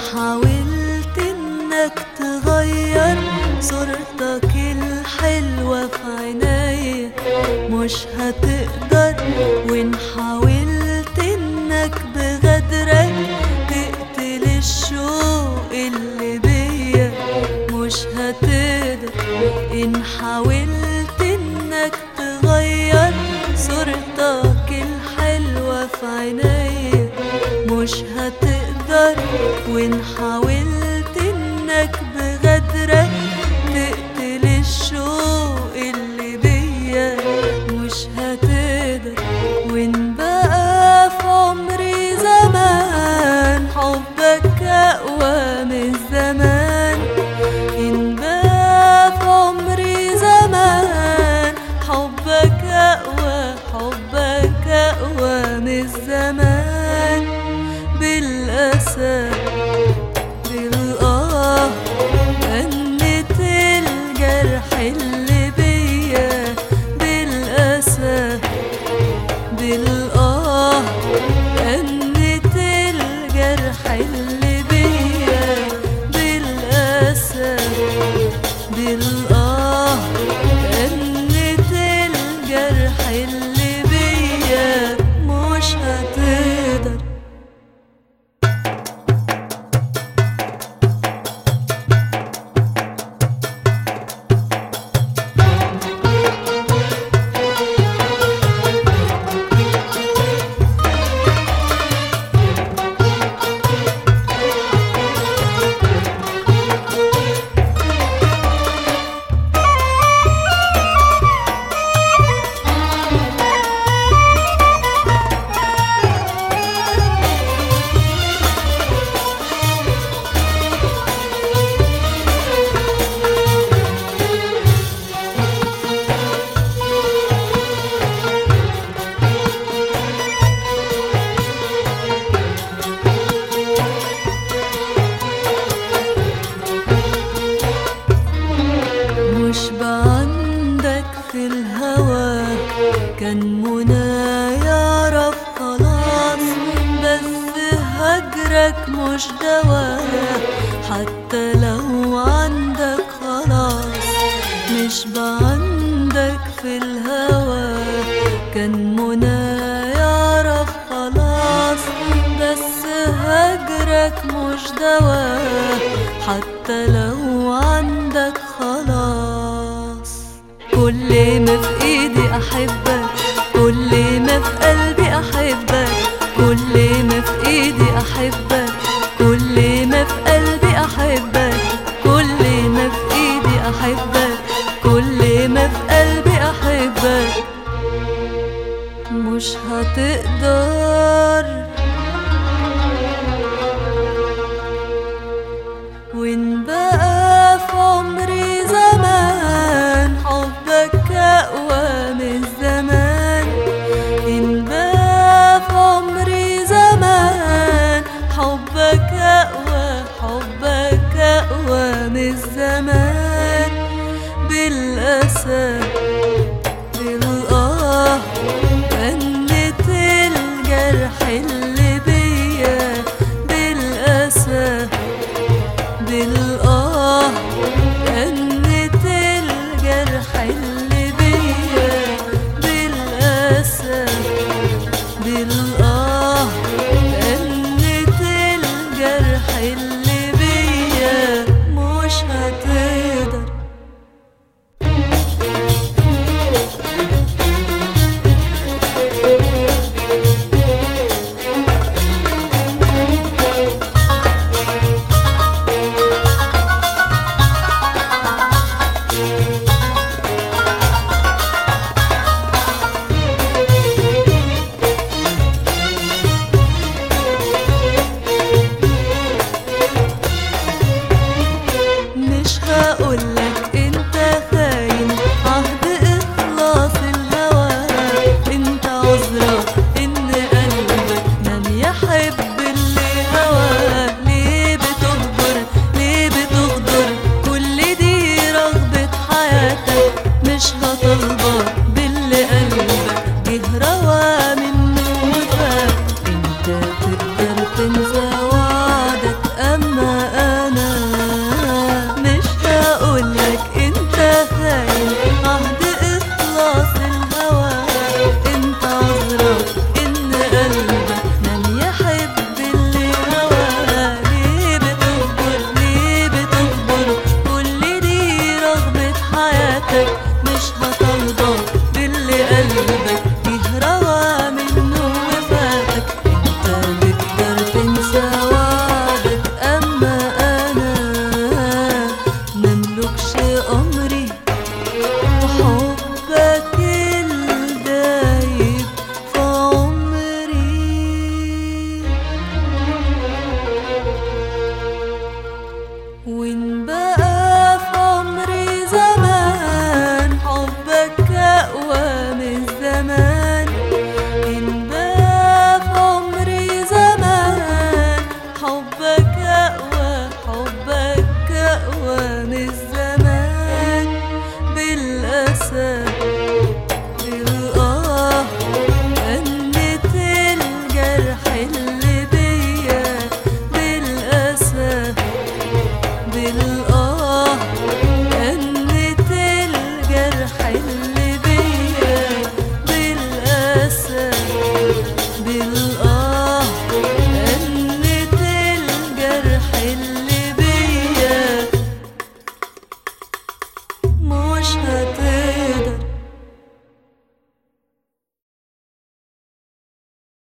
حاولت انك تغير صورتك الحلوة في عينيا مش هتقدر، وان حاولت انك بغدرك تقتل الشوق اللي بيا مش هتقدر. ان حاولت انك تغير صورتك الحلوة في عينيا مش هتقدر، وان حاولت انك بغدرك تقتل الشوق اللي بيا مش هتقدر. وان بقى في عمري زمان حبك اقوى من الزمان، ان بقى في عمري زمان حبك اقوى من الزمان. بالأسى بالآه غنت الجرح اللي بيا، بالأسى بالآه غنت الجرح اللي بيا، بالأسى بالآه غنت الجرح اللي بيا مش هتقدر. مش بعندك في الهوى كان منى يعرف خلاص، بس هجرك مش دوا حتى لو عندك خلاص. مش بعندك في الهوى كان منى يعرف خلاص، بس هجرك مش دوا حتى لو عندك خلاص. كل ما في ايدي احبك، كل ما في قلبي احبك، كل ما في ايدي احبك، كل ما في قلبي احبك، كل ما في ايدي احبك، كل ما في قلبي احبك مش هتقدر. وإن بقى في عمري زمان حبك أقوى من الزمان، إن بقى في عمري زمان حبك أقوى من الزمان. بالأسى